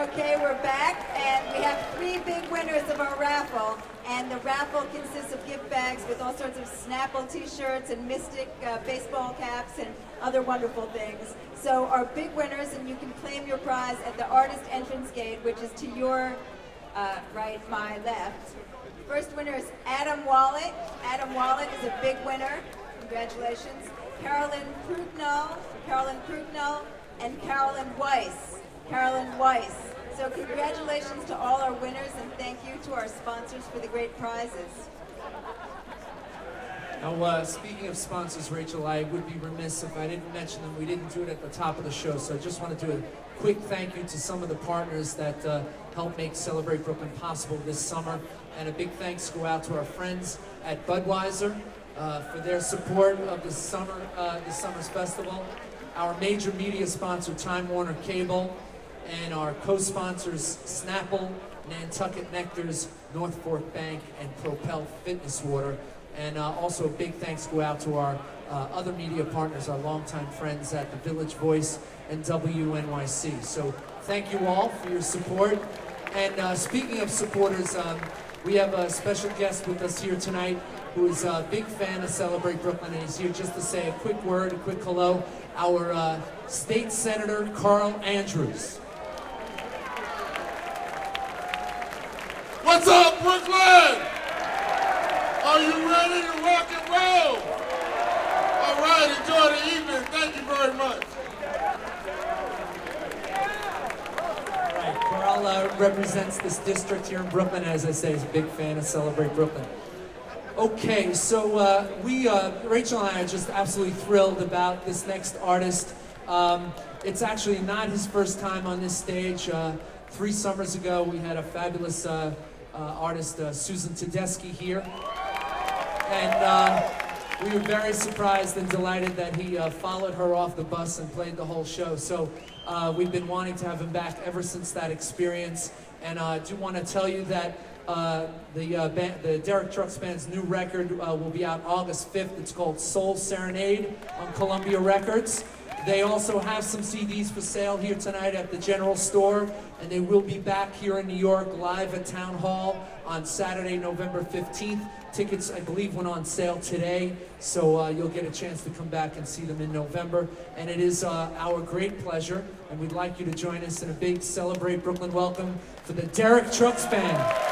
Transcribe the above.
Okay, we're back, and we have 3 big winners of our raffle. And the raffle consists of gift bags with all sorts of Snapple t-shirts and Mystic baseball caps and other wonderful things. So our big winners, and you can claim your prize at the artist entrance gate, which is to your right, my left. First winner is Adam Wallet. Adam Wallet is a big winner. Congratulations. Carolyn Krugnow, and Carolyn Weiss. So congratulations to all our winners, and thank you to our sponsors for the great prizes. Now, speaking of sponsors, Rachel, I would be remiss if I didn't mention them. We didn't do it at the top of the show, so I just want to do a quick thank you to some of the partners that helped make Celebrate Brooklyn possible this summer. And a big thanks go out to our friends at Budweiser for their support of the summer's festival. Our major media sponsor, Time Warner Cable, and our co-sponsors, Snapple, Nantucket Nectars, North Fork Bank, and Propel Fitness Water. And also a big thanks go out to our other media partners, our longtime friends at the Village Voice and WNYC. So thank you all for your support. And speaking of supporters, we have a special guest with us here tonight who is a big fan of Celebrate Brooklyn, and he's here just to say a quick word, a quick hello. Our State Senator, Carl Andrews. What's up, Brooklyn? Are you ready to rock and roll? All right, enjoy the evening. Thank you very much. All right, Carl represents this district here in Brooklyn. As I say, he's a big fan of Celebrate Brooklyn. Okay, so Rachel and I are just absolutely thrilled about this next artist. It's actually not his first time on this stage. 3 summers ago, we had a fabulous artist, Susan Tedeschi, here. And we were very surprised and delighted that he followed her off the bus and played the whole show. So we've been wanting to have him back ever since that experience. And I do want to tell you that the Derek Trucks Band's new record will be out August 5th. It's called Soul Serenade on Columbia Records. They also have some CDs for sale here tonight at the General Store, and they will be back here in New York live at Town Hall on Saturday, November 15th. Tickets, I believe, went on sale today, so you'll get a chance to come back and see them in November. And it is our great pleasure, and we'd like you to join us in a big Celebrate Brooklyn welcome for the Derek Trucks Band.